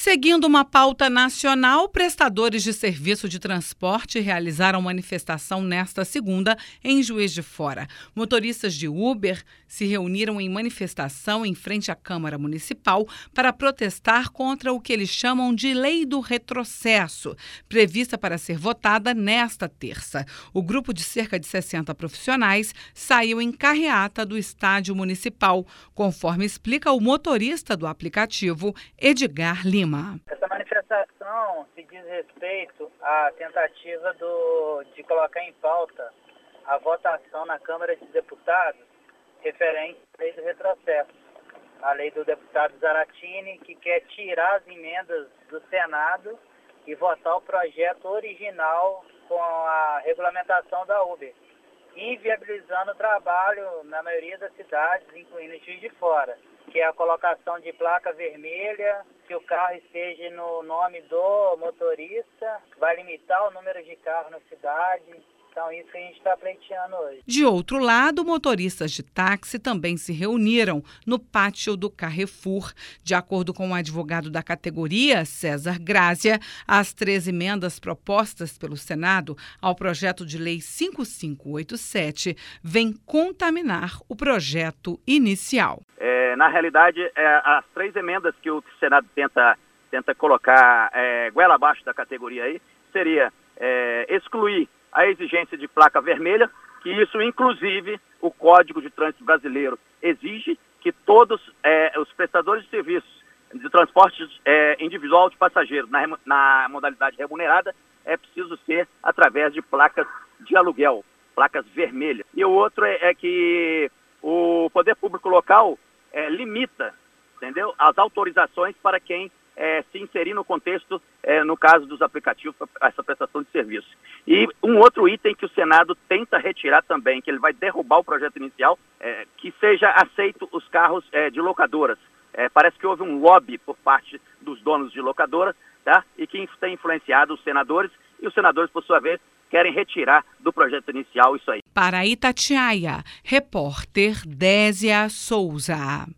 Seguindo uma pauta nacional, prestadores de serviço de transporte realizaram manifestação nesta segunda em Juiz de Fora. Motoristas de Uber se reuniram em manifestação em frente à Câmara Municipal para protestar contra o que eles chamam de Lei do Retrocesso, prevista para ser votada nesta terça. O grupo de cerca de 60 profissionais saiu em carreata do estádio municipal, conforme explica o motorista do aplicativo, Edgar Lima. Essa manifestação se diz respeito à tentativa de colocar em pauta a votação na Câmara de Deputados referente à lei do retrocesso. A lei do deputado Zaratini, que quer tirar as emendas do Senado e votar o projeto original com a regulamentação da Uber, inviabilizando o trabalho na maioria das cidades, incluindo Juiz de Fora, que é a colocação de placa vermelha, que o carro esteja no nome do motorista, vai limitar o número de carros na cidade. Então, isso que a gente está pleiteando hoje. De outro lado, motoristas de táxi também se reuniram no pátio do Carrefour. De acordo com o advogado da categoria, César Grazia, as 3 emendas propostas pelo Senado ao projeto de lei 5587 vêm contaminar o projeto inicial. Na realidade, as 3 emendas que o Senado tenta colocar goela abaixo da categoria aí, seria excluir a exigência de placa vermelha, que isso, inclusive, o Código de Trânsito Brasileiro exige que todos os prestadores de serviços de transporte individual de passageiros na modalidade remunerada é preciso ser através de placas de aluguel, placas vermelhas. E o outro é que o poder público local limita, entendeu, as autorizações para quem se inserir no contexto, no caso dos aplicativos, essa prestação de serviço. E um outro item que o Senado tenta retirar também, que ele vai derrubar o projeto inicial, que seja aceito os carros de locadoras. Parece que houve um lobby por parte dos donos de locadoras, tá? E que tem influenciado os senadores, e os senadores, por sua vez, querem retirar do projeto inicial isso aí. Para Itatiaia, repórter Désia Souza.